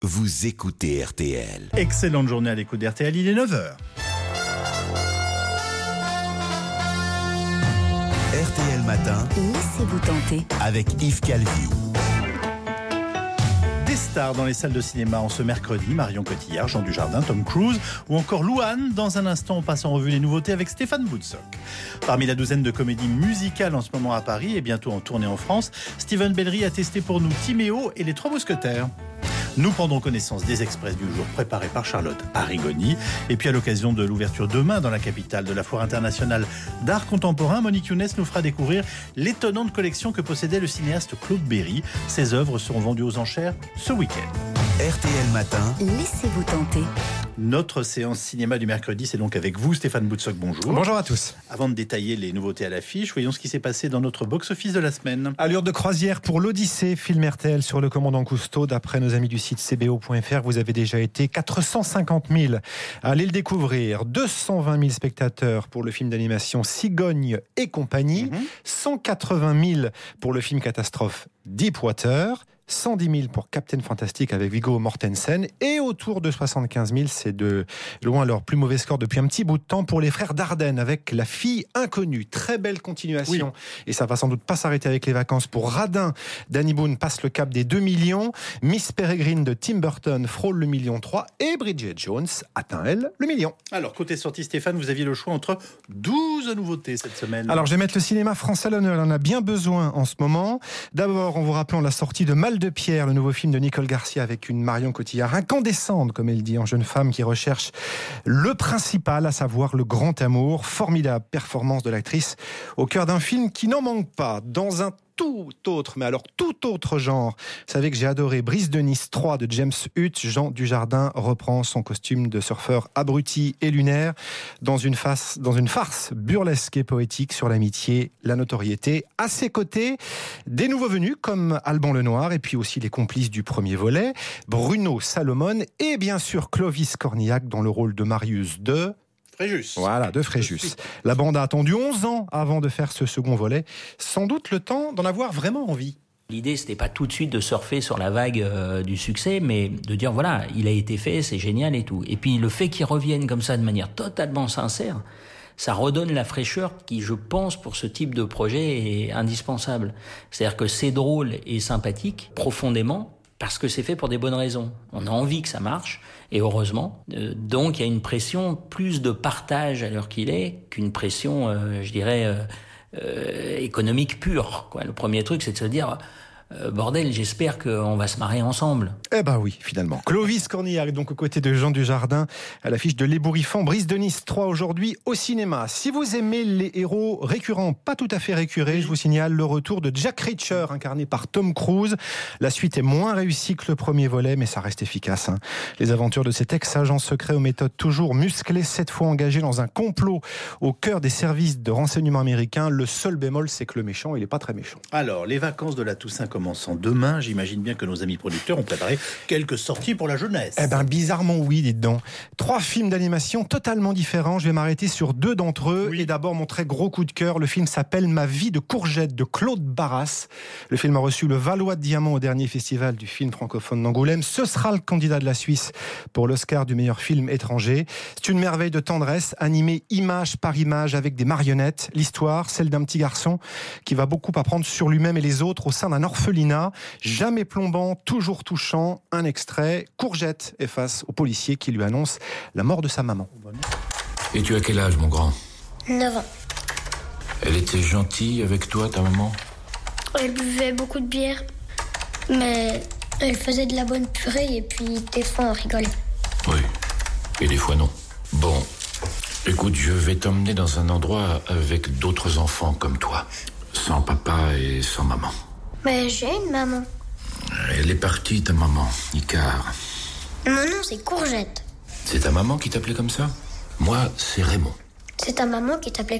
vous écoutez RTL. Excellente journée à l'écoute d'RTL, il est 9h. RTL Matin, Laissez-vous tenter avec Yves Calvi. Des stars dans les salles de cinéma en ce mercredi, Marion Cotillard, Jean Dujardin, Tom Cruise ou encore Louane. Dans un instant, on passe en revue les nouveautés avec Stéphane Boutsock. Parmi la douzaine de comédies musicales en ce moment à Paris et bientôt en tournée en France, Steven Bellery a testé pour nous Timéo et les Trois Mousquetaires. Nous prendrons connaissance des express du jour préparés par Charlotte Arrigoni. Et puis à l'occasion de l'ouverture demain dans la capitale de la Foire internationale d'art contemporain, Monique Younes nous fera découvrir l'étonnante collection que possédait le cinéaste Claude Berry. Ses œuvres seront vendues aux enchères ce week-end. RTL Matin, Laissez-vous tenter. Notre séance cinéma du mercredi, c'est donc avec vous, Stéphane Boutsock, bonjour. Bonjour à tous. Avant de détailler les nouveautés à l'affiche, voyons ce qui s'est passé dans notre box-office de la semaine. Allure de croisière pour l'Odyssée, film RTL sur le commandant Cousteau. D'après nos amis du site cbo.fr, vous avez déjà été 450 000 à aller le découvrir. 220 000 spectateurs pour le film d'animation Cigogne et compagnie. 180 000 pour le film catastrophe Deepwater. 110 000 pour Captain Fantastic avec Viggo Mortensen et autour de 75 000, c'est de loin leur plus mauvais score depuis un petit bout de temps pour les frères Dardenne avec La fille inconnue. Très belle continuation. Oui. Et ça va sans doute pas s'arrêter avec les vacances pour Radin. Danny Boone passe le cap des 2 millions. Miss Peregrine de Tim Burton frôle le 1,3 million et Bridget Jones atteint elle le million. Alors côté sortie, Stéphane, vous aviez le choix entre 12 nouveautés cette semaine. Alors je vais mettre le cinéma français à l'honneur, il en a bien besoin en ce moment. D'abord en vous rappelant la sortie de Mal de Pierre, le nouveau film de Nicole Garcia avec une Marion Cotillard incandescente, comme elle dit, en jeune femme qui recherche le principal, à savoir le grand amour. Formidable performance de l'actrice au cœur d'un film qui n'en manque pas. Dans un tout autre genre. Vous savez que j'ai adoré Brise de Nice 3 de James Hutt. Jean Dujardin reprend son costume de surfeur abruti et lunaire dans une farce burlesque et poétique sur l'amitié, la notoriété. À ses côtés, des nouveaux venus comme Alban Lenoir et puis aussi les complices du premier volet, Bruno Salomon et bien sûr Clovis Cornillac dans le rôle de Marius de Fréjus. Voilà, de Fréjus. La bande a attendu 11 ans avant de faire ce second volet. Sans doute le temps d'en avoir vraiment envie. L'idée, c'était pas tout de suite de surfer sur la vague du succès, mais de dire, voilà, il a été fait, c'est génial et tout. Et puis, le fait qu'il revienne comme ça de manière totalement sincère, ça redonne la fraîcheur qui, je pense, pour ce type de projet est indispensable. C'est-à-dire que c'est drôle et sympathique, profondément, parce que c'est fait pour des bonnes raisons. On a envie que ça marche, et heureusement. Donc il y a une pression plus de partage à l'heure qu'il est, qu'une pression, économique pure, quoi. Le premier truc, c'est de se dire... bordel, j'espère qu'on va se marrer ensemble. Eh ben oui, finalement. Clovis Cornillac est donc aux côtés de Jean Dujardin à l'affiche de L'Ébouriffant, Brise de Nice 3 aujourd'hui au cinéma. Si vous aimez les héros récurrents, pas tout à fait récurrés, je vous signale le retour de Jack Reacher, incarné par Tom Cruise. La suite est moins réussie que le premier volet, mais ça reste efficace. Les aventures de cet ex-agent secret aux méthodes toujours musclées, cette fois engagé dans un complot au cœur des services de renseignement américains. Le seul bémol, c'est que le méchant, il n'est pas très méchant. Alors, les vacances de la Toussaint commençant demain, j'imagine bien que nos amis producteurs ont préparé quelques sorties pour la jeunesse. Eh ben, bizarrement oui, dites donc. 3 films d'animation totalement différents. Je vais m'arrêter sur 2 d'entre eux. Oui. Et d'abord, mon très gros coup de cœur. Le film s'appelle Ma vie de courgette de Claude Barras. Le film a reçu le Valois de Diamant au dernier festival du film francophone d'Angoulême. Ce sera le candidat de la Suisse pour l'Oscar du meilleur film étranger. C'est une merveille de tendresse, animée image par image avec des marionnettes. L'histoire, celle d'un petit garçon qui va beaucoup apprendre sur lui-même et les autres au sein d'un orphelinat. Jamais plombant, toujours touchant. Un extrait, Courgette est face au policier qui lui annonce la mort de sa maman. Et tu as quel âge, mon grand ? 9 ans. Elle était gentille avec toi, ta maman ? Elle buvait beaucoup de bière, mais elle faisait de la bonne purée et puis des fois on rigolait. Oui, et des fois non. Bon, écoute, je vais t'emmener dans un endroit avec d'autres enfants comme toi, sans papa et sans maman. Mais j'ai une maman. Elle est partie, ta maman, Icar. Mon nom, c'est Courgette. C'est ta maman qui t'appelait comme ça ? Moi, c'est Raymond. C'est ta maman qui t'appelait comme ça ?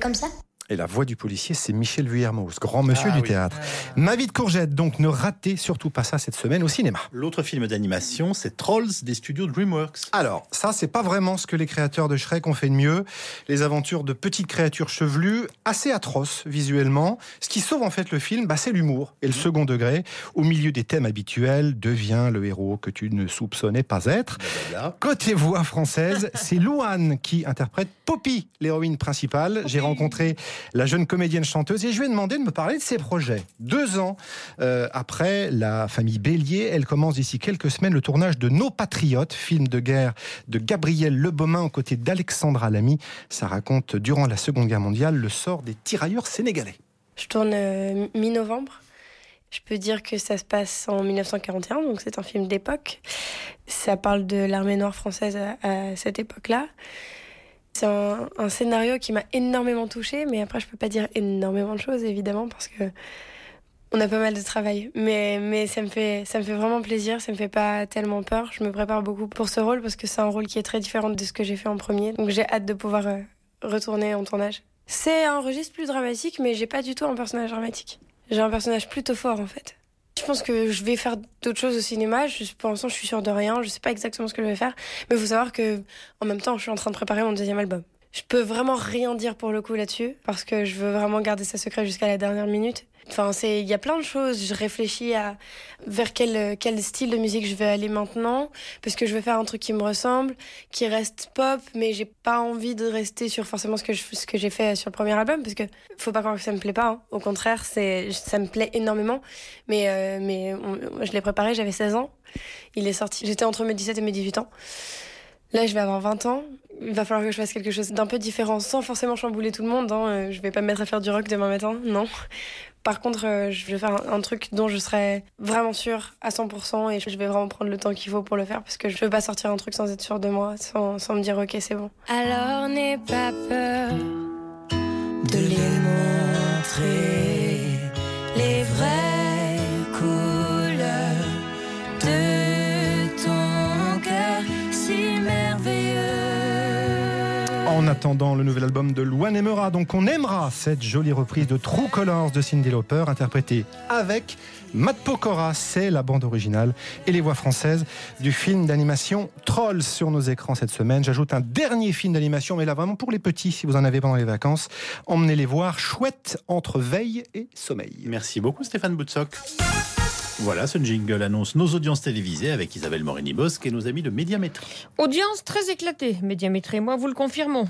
Et la voix du policier, c'est Michel Vuillermoz, grand monsieur du théâtre. Ma vie de courgette, donc ne ratez surtout pas ça cette semaine au cinéma. L'autre film d'animation, c'est Trolls des studios DreamWorks. Alors, ça, c'est pas vraiment ce que les créateurs de Shrek ont fait de mieux. Les aventures de petites créatures chevelues, assez atroces visuellement. Ce qui sauve en fait le film, c'est l'humour et le second degré. Au milieu des thèmes habituels, devient le héros que tu ne soupçonnais pas être. Côté voix française, c'est Louane qui interprète Poppy, l'héroïne principale. J'ai rencontré la jeune comédienne chanteuse et je lui ai demandé de me parler de ses projets. 2 ans après La famille Bélier, elle commence d'ici quelques semaines le tournage de Nos Patriotes, film de guerre de Gabriel Lebaumin aux côtés d'Alexandra Lamy. Ça raconte durant la Seconde Guerre mondiale le sort des tirailleurs sénégalais. Je tourne mi-novembre. Je peux dire que ça se passe en 1941, donc c'est un film d'époque. Ça parle de l'armée noire française à cette époque-là. C'est un scénario qui m'a énormément touchée, mais après je peux pas dire énormément de choses évidemment parce que on a pas mal de travail. Mais ça me fait vraiment plaisir, ça me fait pas tellement peur. Je me prépare beaucoup pour ce rôle parce que c'est un rôle qui est très différent de ce que j'ai fait en premier. Donc j'ai hâte de pouvoir retourner en tournage. C'est un registre plus dramatique, mais j'ai pas du tout un personnage dramatique. J'ai un personnage plutôt fort en fait. Je pense que je vais faire d'autres choses au cinéma. Pour l'instant, je suis sûre de rien. Je sais pas exactement ce que je vais faire. Mais il faut savoir que, en même temps, je suis en train de préparer mon 2e album. Je peux vraiment rien dire pour le coup là-dessus, parce que je veux vraiment garder ça secret jusqu'à la dernière minute. Enfin, il y a plein de choses. Je réfléchis vers quel style de musique je vais aller maintenant, parce que je veux faire un truc qui me ressemble, qui reste pop, mais j'ai pas envie de rester sur forcément ce que j'ai fait sur le premier album, parce que faut pas croire que ça me plaît pas. Hein. Au contraire, ça me plaît énormément. Mais je l'ai préparé, j'avais 16 ans. Il est sorti. J'étais entre mes 17 et mes 18 ans. Là, je vais avoir 20 ans. Il va falloir que je fasse quelque chose d'un peu différent, sans forcément chambouler tout le monde. Hein. Je vais pas me mettre à faire du rock demain matin, non. Par contre, je vais faire un truc dont je serai vraiment sûre à 100% et je vais vraiment prendre le temps qu'il faut pour le faire parce que je veux pas sortir un truc sans être sûre de moi, sans me dire ok, c'est bon. Alors n'aie pas peur de les montrer, les vraies couleurs de ton cœur si merveilleux. En attendant le nouvel album de Louane Aimera, donc on aimera cette jolie reprise de True Colors de Cyndi Lauper, interprétée avec Matt Pokora. C'est la bande originale et les voix françaises du film d'animation Trolls sur nos écrans cette semaine. J'ajoute un dernier film d'animation, mais là vraiment pour les petits, si vous en avez pendant les vacances, emmenez-les voir. Chouette entre veille et sommeil. Merci beaucoup Stéphane Boutsock. Voilà, ce jingle annonce nos audiences télévisées avec Isabelle Morini-Bosque et nos amis de Médiamétrie. Audience très éclatée, Médiamétrie, moi vous le confirmons.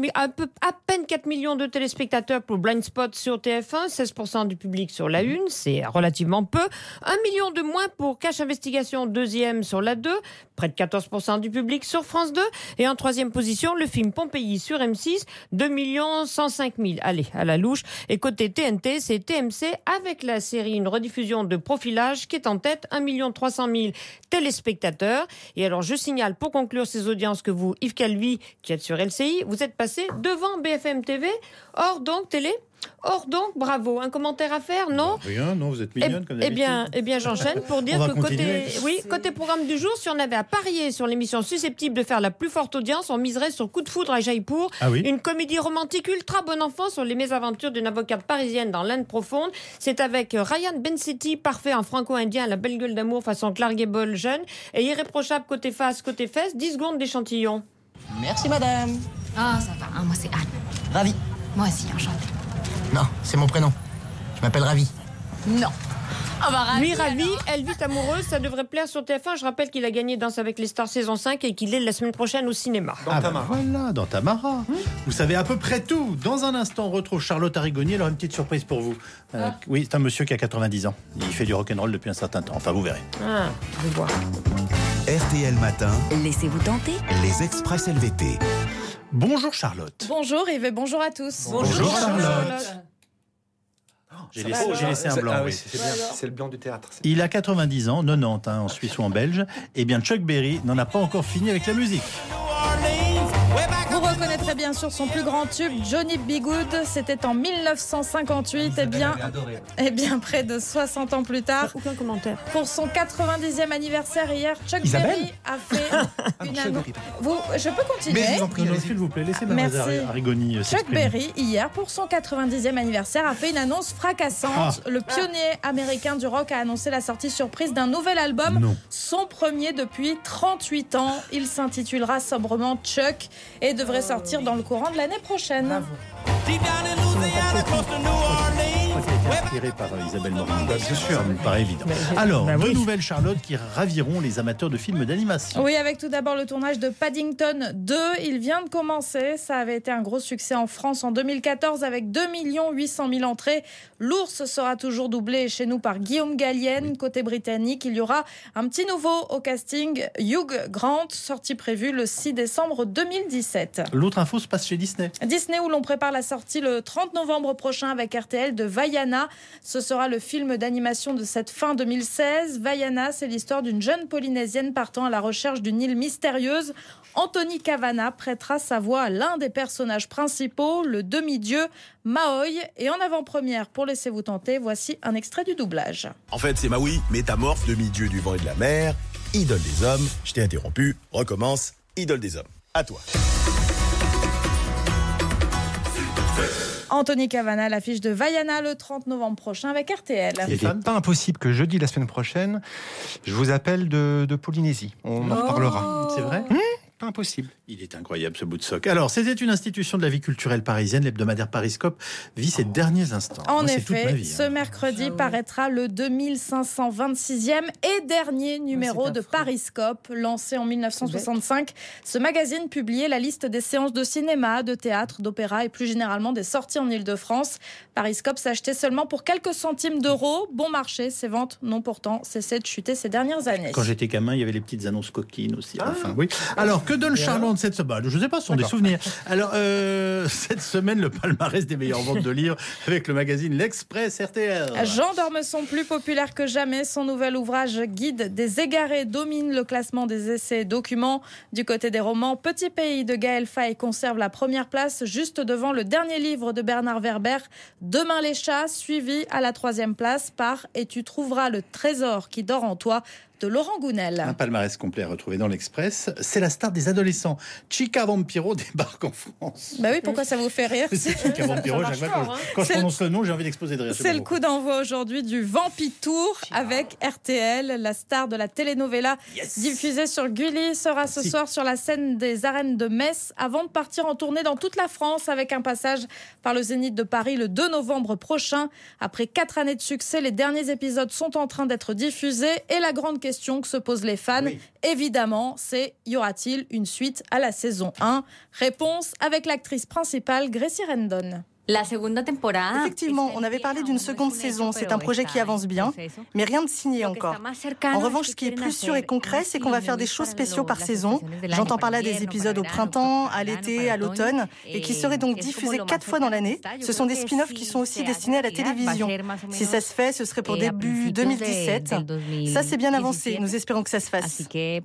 À peine 4 millions de téléspectateurs pour Blind Spot sur TF1, 16% du public sur la 1, c'est relativement peu. 1 million de moins pour Cache Investigation, 2e sur la 2, près de 14% du public sur France 2. Et en 3e position, le film Pompéi sur M6, 2 105 000. Allez, à la louche. Et côté TNT, c'est TMC avec la série, une rediffusion de Profilage qui est en tête, 1 300 000 téléspectateurs. Et alors, je signale pour conclure ces audiences que vous, Yves Calvi, qui êtes sur LCI, vous êtes passé devant BFM TV, hors donc télé. Or donc, bravo. Un commentaire à faire, non ? Rien, non, vous êtes mignonne comme d'habitude. Eh bien, j'enchaîne pour dire que côté programme du jour, si on avait à parier sur l'émission susceptible de faire la plus forte audience, on miserait sur Coup de foudre à Jaipur, une comédie romantique ultra bon enfant sur les mésaventures d'une avocate parisienne dans l'Inde profonde. C'est avec Ryan Bensetti, parfait en franco-indien, la belle gueule d'amour façon Clark Gable jeune, et irréprochable côté face, côté fesses, 10 secondes d'échantillon. Merci madame. Ah, ça va, moi c'est Anne. Ravi. Moi aussi, enchantée. Non, c'est mon prénom. Je m'appelle Ravi. Non. Lui, Ravi, elle vit amoureuse, ça devrait plaire sur TF1. Je rappelle qu'il a gagné Danse avec les stars saison 5 et qu'il est la semaine prochaine au cinéma. Voilà, dans Tamara. Vous savez à peu près tout. Dans un instant, on retrouve Charlotte Arrigoni. Alors, une petite surprise pour vous. Oui, c'est un monsieur qui a 90 ans. Il fait du rock'n'roll depuis un certain temps. Enfin, vous verrez. Je vais voir. RTL Matin. Laissez-vous tenter. Les Express LVT. Bonjour Charlotte. Bonjour Yves et bonjour à tous. Bonjour Charlotte. J'ai laissé un blanc. Oui. C'est le blanc du théâtre. Il a 90 ans, 90 en Suisse ou en Belge. Eh bien, Chuck Berry n'en a pas encore fini avec la musique. Vous reconnaîtrez et bien sûr son plus grand tube, Johnny B. Good. C'était en 1958. Et bien près de 60 ans plus tard. Aucun commentaire. Pour son 90e anniversaire hier, Chuck Isabelle Berry a fait une annonce. Je peux continuer? Mais je vous en prie, s'il vous plaît, laissez Mademoiselle Arrigoni Chuck s'exprimer. Berry, hier, pour son 90e anniversaire, a fait une annonce fracassante. Le pionnier américain du rock a annoncé la sortie surprise d'un nouvel album, son premier depuis 38 ans. Il s'intitulera sobrement Chuck et devrait sortir dans le courant de l'année prochaine. Bravo. Inspiré par Isabelle Morin. Bien sûr, ça me paraît évident. Alors, deux nouvelles, Charlotte, qui raviront les amateurs de films d'animation. Oui, avec tout d'abord le tournage de Paddington 2. Il vient de commencer. Ça avait été un gros succès en France en 2014 avec 2 800 000 entrées. L'ours sera toujours doublé chez nous par Guillaume Gallienne. Côté britannique, il y aura un petit nouveau au casting, Hugh Grant, sortie prévue le 6 décembre 2017. L'autre info se passe chez Disney. Disney, où l'on prépare la sortie le 30 novembre prochain avec RTL de Vaiana. Ce sera le film d'animation de cette fin 2016. Vaiana, c'est l'histoire d'une jeune Polynésienne partant à la recherche d'une île mystérieuse. Anthony Cavana prêtera sa voix à l'un des personnages principaux, le demi-dieu Maoi. Et en avant-première, pour laisser-vous tenter, voici un extrait du doublage. En fait, c'est Maui, métamorphe, demi-dieu du vent et de la mer, idole des hommes. Je t'ai interrompu, recommence, idole des hommes. À toi. Anthony Cavana, l'affiche de Vaiana le 30 novembre prochain avec RTL. Il n'est pas impossible que jeudi, la semaine prochaine, je vous appelle de Polynésie. On en reparlera. C'est vrai ? Pas impossible. Il est incroyable ce bout de soc. Alors, c'était une institution de la vie culturelle parisienne. L'hebdomadaire Pariscope vit ses derniers instants. En c'est toute ma effet, vie, ce mercredi paraîtra le 2526e et dernier numéro de Pariscope. Lancé en 1965, ce magazine publiait la liste des séances de cinéma, de théâtre, d'opéra et plus généralement des sorties en Ile-de-France. Pariscope s'achetait seulement pour quelques centimes d'euros. Bon marché, ses ventes n'ont pourtant cessé de chuter ces dernières années. Quand j'étais gamin, il y avait les petites annonces coquines aussi. Enfin, oui. Alors, que donne Charlotte cette semaine ? Je ne sais pas, ce sont des souvenirs. Alors, cette semaine, le palmarès des meilleures ventes de livres avec le magazine L'Express RTL. Jean d'Ormesson, plus populaire que jamais, son nouvel ouvrage Guide des égarés domine le classement des essais et documents. Du côté des romans, Petit Pays de Gaël Faye conserve la première place, juste devant le dernier livre de Bernard Werber, Demain les chats, suivi à la 3e place par Et tu trouveras le trésor qui dort en toi, de Laurent Gounel. Un palmarès complet à retrouver dans l'Express. C'est la star des adolescents. Chica Vampiro débarque en France. Bah oui, pourquoi ça vous fait rire ? C'est Chica Vampiro, chaque fois quand je prononce le nom, j'ai envie d'exploser de rire. C'est le coup d'envoi aujourd'hui du Vampitour avec RTL. La star de la telenovela diffusée sur Gulli sera ce soir sur la scène des arènes de Metz avant de partir en tournée dans toute la France avec un passage par le Zénith de Paris le 2 novembre prochain. Après 4 années de succès, les derniers épisodes sont en train d'être diffusés et la grande question que se posent les fans, évidemment, c'est y aura-t-il une suite à la saison 1 ? Réponse avec l'actrice principale Gracie Rendon. Effectivement, on avait parlé d'une seconde saison. C'est un projet qui avance bien, mais rien de signé encore. En revanche, ce qui est plus sûr et concret, c'est qu'on va faire des shows spéciaux par saison. J'entends par là des épisodes au printemps, à l'été, à l'automne, et qui seraient donc diffusés 4 fois dans l'année. Ce sont des spin-offs qui sont aussi destinés à la télévision. Si ça se fait, ce serait pour début 2017. Ça, c'est bien avancé. Nous espérons que ça se fasse.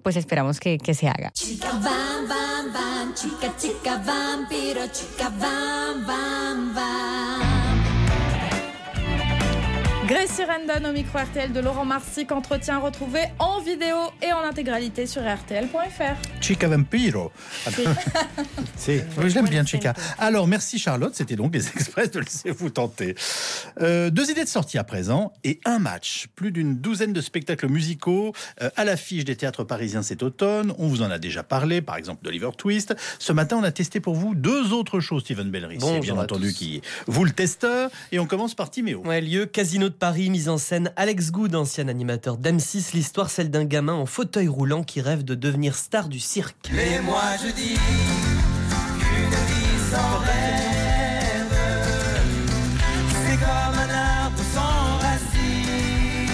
Gracie Rendon au micro RTL de Laurent Marsic, entretien retrouvé en vidéo et en intégralité sur rtl.fr. Chica Vampiro. Oui, je l'aime bien, Chica. Alors, merci Charlotte, c'était donc les Express de Laissez-vous tenter. 2 idées de sortie à présent et un match. Plus d'une douzaine de spectacles musicaux à l'affiche des théâtres parisiens cet automne. On vous en a déjà parlé, par exemple d'Oliver Twist. Ce matin, on a testé pour vous 2 autres shows, Steven Bellery. C'est bien entendu qui est vous le testeur. Et on commence par Timéo. Ouais, lieu Casino de Paris, mise en scène Alex Good, ancien animateur d'M6. L'histoire, celle d'un gamin en fauteuil roulant qui rêve de devenir star du cirque. Mais moi je dis qu'une vie sans rêve, c'est comme un arbre sans racines.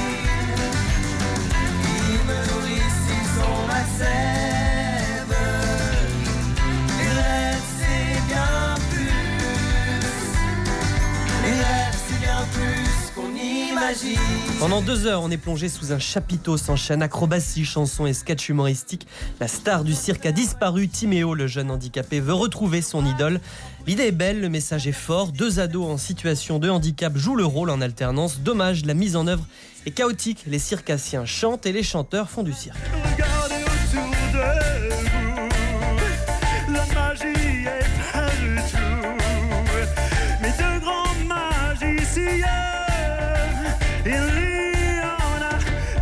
Ils me nourrissent, ils sont ma sève. Les rêves c'est bien plus, les rêves c'est bien plus qu'on imagine. Pendant 2 heures, on est plongé sous un chapiteau, s'enchaîne acrobatie, chansons et sketch humoristiques. La star du cirque a disparu. Timéo, le jeune handicapé, veut retrouver son idole. L'idée est belle, le message est fort. 2 ados en situation de handicap jouent le rôle en alternance. Dommage, la mise en œuvre est chaotique. Les circassiens chantent et les chanteurs font du cirque. Regardez autour de vous, la magie est partout. Mes 2 grands magiciens, il y en a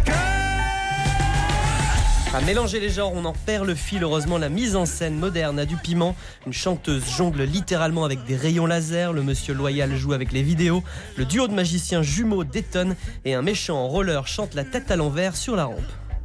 À mélanger les genres, on en perd le fil. Heureusement, la mise en scène moderne a du piment. Une chanteuse jongle littéralement avec des rayons laser. Le monsieur loyal joue avec les vidéos. Le duo de magiciens jumeaux détonne. Et un méchant en roller chante la tête à l'envers sur la rampe.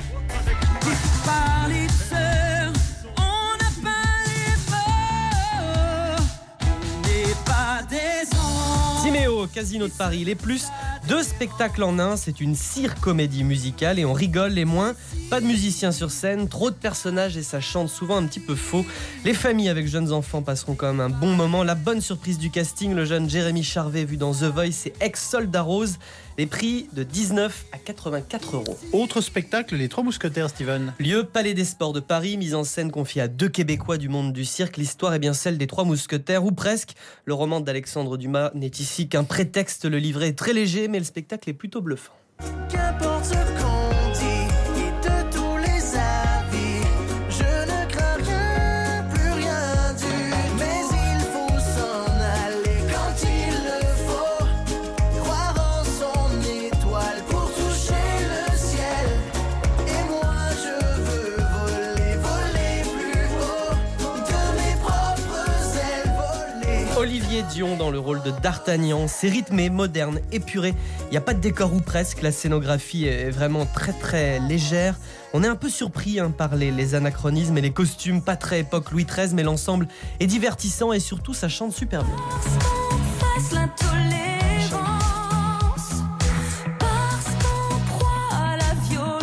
parler de sœur, on n'a pas les mots, on n'est pas des anges. Timéo, Casino de Paris, les plus, 2 spectacles en un, c'est une cire-comédie musicale et on rigole les moins. Pas de musiciens sur scène, trop de personnages et ça chante souvent un petit peu faux. Les familles avec jeunes enfants passeront quand même un bon moment. La bonne surprise du casting, le jeune Jérémy Charvet vu dans The Voice et ex-Soldat Rose. Les prix de 19 à 84 €. Autre spectacle, Les Trois Mousquetaires, Steven. Lieu, Palais des Sports de Paris, mise en scène confiée à 2 Québécois du monde du cirque. L'histoire est bien celle des Trois Mousquetaires, ou presque. Le roman d'Alexandre Dumas n'est ici qu'un prétexte. Le livret est très léger, mais le spectacle est plutôt bluffant. Qu'importe ce qu'on dit et de tous les avis, je ne crains rien, plus rien du tout. Mais il faut s'en aller quand il le faut, croire en son étoile pour toucher le ciel. Et moi je veux voler, voler plus haut, de mes propres ailes voler. Olivier Dion dans le rôle de D'Artagnan. C'est rythmé, moderne, épuré. Il n'y a pas de décor ou presque. La scénographie est vraiment très très légère. On est un peu surpris par les anachronismes et les costumes. Pas très époque Louis XIII, mais l'ensemble est divertissant et surtout ça chante super bien. Face l'intolérance, parce qu'on croit à la violence,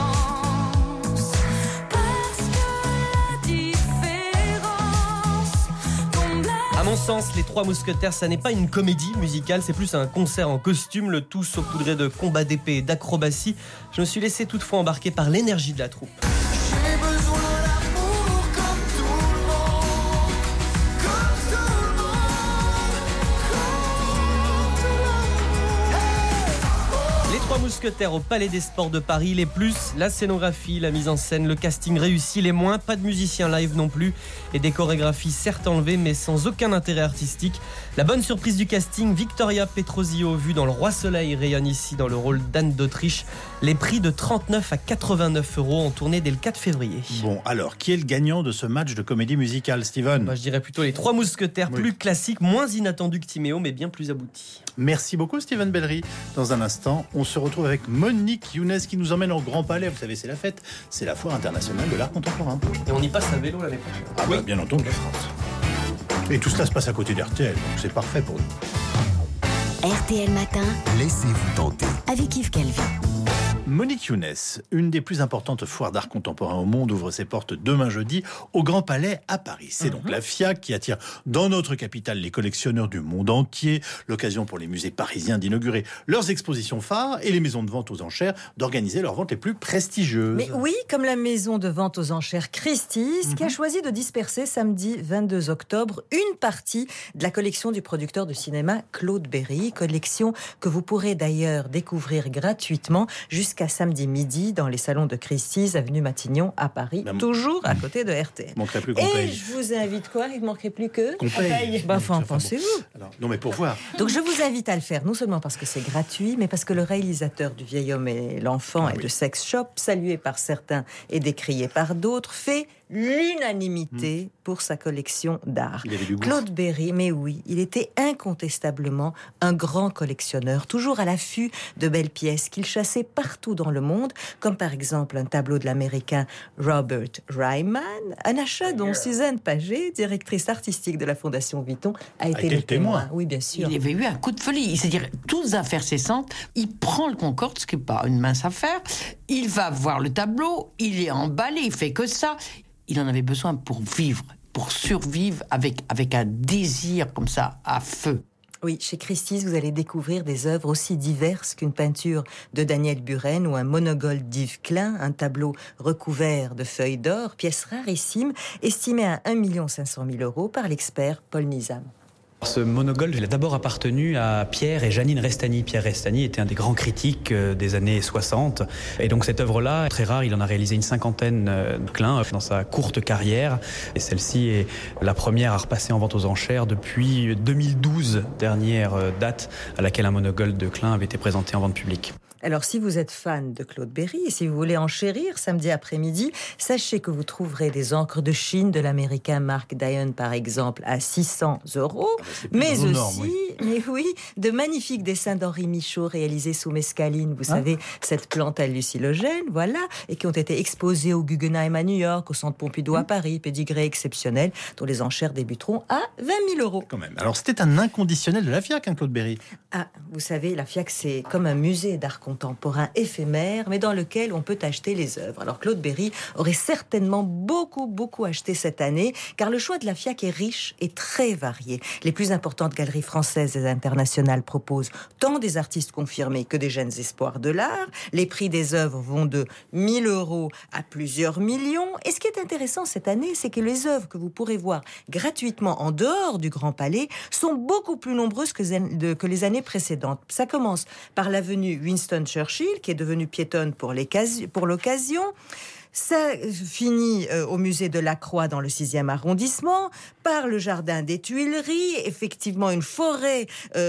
parce que la différence tombe là. À mon sens, Les Trois Mousquetaires, ça n'est pas une comédie musicale, c'est plus un concert en costume, le tout saupoudré de combats d'épée et d'acrobatie. Je me suis laissé toutefois embarquer par l'énergie de la troupe. J'ai besoin d'amour comme tout le monde, comme tout le monde, comme tout le monde. Les Trois Mousquetaires au Palais des Sports de Paris, les plus, la scénographie, la mise en scène, le casting réussi, les moins, pas de musiciens live non plus, et des chorégraphies certes enlevées mais sans aucun intérêt artistique. La bonne surprise du casting, Victoria Petrosio, vue dans Le Roi Soleil, rayonne ici dans le rôle d'Anne d'Autriche. Les prix de 39 à 89 € en tournée dès le 4 février. Bon, alors, qui est le gagnant de ce match de comédie musicale, Steven? Je dirais plutôt Les Trois Mousquetaires, Oui. plus classiques, moins inattendus que Timéo, mais bien plus aboutis. Merci beaucoup, Steven Bellery. Dans un instant, on se retrouve avec Monique Younes qui nous emmène au Grand Palais. Vous savez, c'est la fête, c'est la foire internationale de l'art contemporain. Et on y passe à vélo l'année prochaine. Ah bah, bien entendu. Et tout cela se passe à côté d'RTL, donc c'est parfait pour nous. RTL Matin, Laissez-vous tenter. avec Yves Calvi. Monique Younes, une des plus importantes foires d'art contemporain au monde, ouvre ses portes demain jeudi au Grand Palais à Paris. C'est donc la FIAC qui attire dans notre capitale les collectionneurs du monde entier. L'occasion pour les musées parisiens d'inaugurer leurs expositions phares et les maisons de vente aux enchères d'organiser leurs ventes les plus prestigieuses. Mais oui, comme la maison de vente aux enchères Christie's, qui a choisi de disperser samedi 22 octobre une partie de la collection du producteur de cinéma Claude Berry, collection que vous pourrez d'ailleurs découvrir gratuitement jusqu'à samedi midi dans les salons de Christie's, avenue Matignon à Paris, toujours à côté de RTL. Manquerait plus qu'on Et paye. je vous invite quoi? Il ne manquerait plus que Qu'on paye. Bah, enfin, pensez-vous. Alors, non mais pour voir. Donc je vous invite à le faire, non seulement parce que c'est gratuit, mais parce que le réalisateur du Vieil Homme et l'Enfant et de Sex Shop, salué par certains et décrié par d'autres, fait l'unanimité pour sa collection d'art. Il avait du goût. Claude Berry, mais oui, il était incontestablement un grand collectionneur, toujours à l'affût de belles pièces qu'il chassait partout dans le monde, comme par exemple un tableau de l'américain Robert Ryman, un achat dont Suzanne Paget, directrice artistique de la Fondation Vuitton, a été le témoin. Oui, bien sûr. Il avait eu un coup de folie. C'est-à-dire, toutes affaires cessantes, il prend le Concorde, ce qui n'est pas une mince affaire. Il va voir le tableau, il est emballé, il fait que ça. Il en avait besoin pour vivre, pour survivre avec un désir comme ça, à feu. Oui, chez Christie's, vous allez découvrir des œuvres aussi diverses qu'une peinture de Daniel Buren ou un monogole d'Yves Klein, un tableau recouvert de feuilles d'or, pièce rarissime, estimée à 1 500 000 € par l'expert Paul Nizam. Ce monogole, il a d'abord appartenu à Pierre et Janine Restani. Pierre Restani était un des grands critiques des années 60. Et donc cette œuvre-là, très rare, il en a réalisé une 50aine de Klein dans sa courte carrière. Et celle-ci est la première à repasser en vente aux enchères depuis 2012, dernière date à laquelle un monogole de Klein avait été présenté en vente publique. Alors, si vous êtes fan de Claude Berry et si vous voulez enchérir samedi après-midi, sachez que vous trouverez des encres de Chine de l'américain Mark Dion, par exemple, à 600 €, mais aussi, de magnifiques dessins d'Henri Michaud réalisés sous mescaline, vous savez, cette plante hallucinogène, voilà, et qui ont été exposés au Guggenheim à New York, au Centre Pompidou à Paris, pédigré exceptionnel, dont les enchères débuteront à 20 000 €. Quand même. Alors, c'était un inconditionnel de la FIAC, hein, Claude Berry. Ah, vous savez, la FIAC, c'est comme un musée d'art contemporain éphémère, mais dans lequel on peut acheter les œuvres. Alors Claude Berry aurait certainement beaucoup acheté cette année, car le choix de la FIAC est riche et très varié. Les plus importantes galeries françaises et internationales proposent tant des artistes confirmés que des jeunes espoirs de l'art. Les prix des œuvres vont de 1 000 € à plusieurs millions. Et ce qui est intéressant cette année, c'est que les œuvres que vous pourrez voir gratuitement en dehors du Grand Palais sont beaucoup plus nombreuses que les années précédentes. Ça commence par l'avenue Winston Churchill, qui est devenue piétonne pour l'occasion. Ça finit au musée de la Croix dans le 6e arrondissement, par le jardin des Tuileries, effectivement une forêt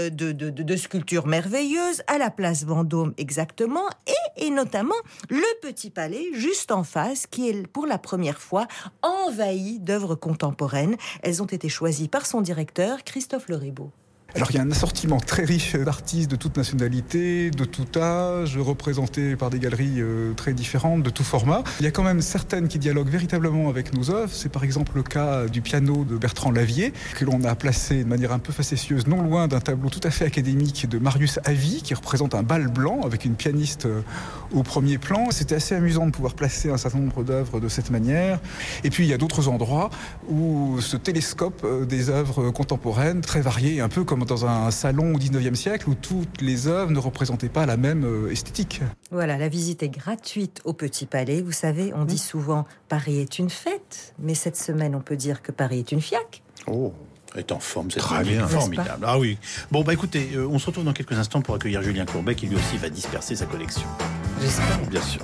de sculptures merveilleuses, à la place Vendôme exactement, et notamment le Petit Palais juste en face, qui est pour la première fois envahi d'œuvres contemporaines. Elles ont été choisies par son directeur, Christophe Leribaud. Alors il y a un assortiment très riche d'artistes de toute nationalité, de tout âge, représentés par des galeries très différentes, de tout format. Il y a quand même certaines qui dialoguent véritablement avec nos œuvres. C'est par exemple le cas du piano de Bertrand Lavier, que l'on a placé de manière un peu facétieuse, non loin d'un tableau tout à fait académique de Marius Havy, qui représente un bal blanc avec une pianiste au premier plan. C'était assez amusant de pouvoir placer un certain nombre d'œuvres de cette manière. Et puis il y a d'autres endroits où ce télescope des œuvres contemporaines, très variées, un peu comme dans un salon au 19e siècle où toutes les œuvres ne représentaient pas la même esthétique. Voilà, la visite est gratuite au Petit Palais. Vous savez, on dit souvent Paris est une fête, mais cette semaine, on peut dire que Paris est une FIAC. Oh, est en forme, c'est très bien, formidable. Ah oui. Bon, écoutez, on se retrouve dans quelques instants pour accueillir Julien Courbet, qui lui aussi va disperser sa collection. J'espère. Bien sûr.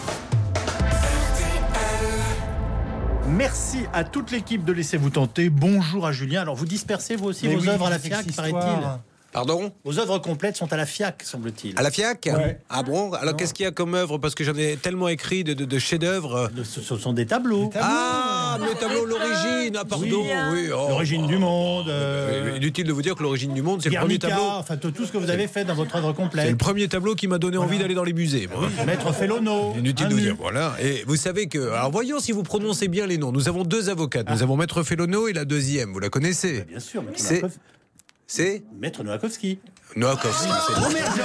Merci à toute l'équipe de Laissez-vous tenter. Bonjour à Julien. Alors, vous dispersez vous aussi vos œuvres à la FIAC, paraît-il ? Pardon ? Vos œuvres complètes sont à la FIAC, semble-t-il. À la FIAC ? Ouais. Ah bon ? Alors qu'est-ce qu'il y a comme œuvre ? Parce que j'en ai tellement écrit de chefs-d'œuvre. Ce sont des tableaux. Ah, le tableau, l'origine. Ah, pardon. Oui, l'origine du monde. Inutile de vous dire que l'origine du monde, c'est Guernica, le premier tableau. Enfin, tout ce que vous avez fait dans votre œuvre complète. C'est le premier tableau qui m'a donné envie d'aller dans les musées. Moi. Maître Fellono. Inutile de vous dire. Voilà. Et vous savez que. Alors voyons si vous prononcez bien les noms. Nous avons deux avocates. Nous avons Maître Fellono et la deuxième. Vous la connaissez ? Bien sûr. C'est Maître Noakovski. Noakovski, c'est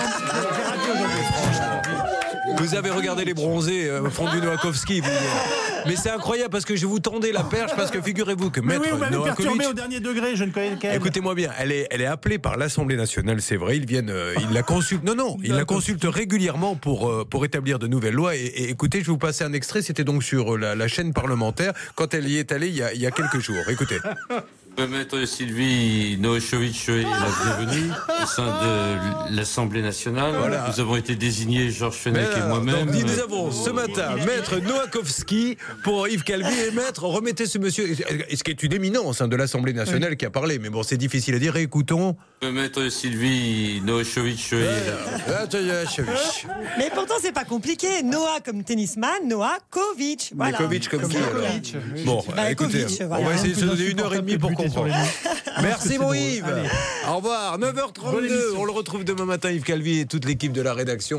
Vous avez regardé les bronzés fondus Noakovski, vous. Mais c'est incroyable parce que je vous tendais la perche parce que figurez-vous que Maître Novakovic, perturbé au dernier degré, je ne connais qu'elle. Écoutez-moi bien, elle est appelée par l'Assemblée nationale, c'est vrai, ils la consultent. Il la consulte régulièrement pour établir de nouvelles lois. Et écoutez, je vais vous passer un extrait. C'était donc sur la chaîne parlementaire quand elle y est allée il y a quelques jours. Écoutez. Maître Sylvie Novakovic est la bienvenue au sein de l'Assemblée nationale. Voilà. Nous avons été désignés, Georges Fenech et moi-même. Donc, nous avons ce matin Maître Novakovic pour Yves Calvi et Maître, remettez ce monsieur, ce qui est une éminence de l'Assemblée nationale qui a parlé, mais bon, c'est difficile à dire. Écoutons. Maître Sylvie Novakovic est là. Mais pourtant, c'est pas compliqué. Noah comme tennisman, Novakovic. Voilà. Novakovic comme qui Bon, écoutez, on va essayer de se donner 1h30 pour comprendre. Merci mon Yves. Au revoir. 9h32. On le retrouve demain matin, Yves Calvi et toute l'équipe de la rédaction.